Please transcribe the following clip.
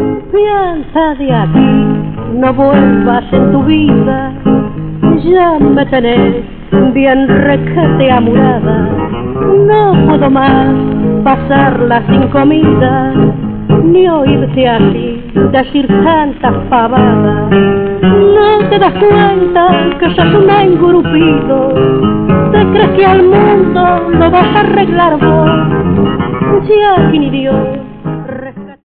Piensa de aquí, no vuelvas en tu vida, ya me tenés bien requete amurada. No puedo más pasarla sin comida, ni oírte así decir tantas pavadas. No te das cuenta que sos un engrupido, te crees que al mundo lo vas a arreglar vos, ya que ni Dios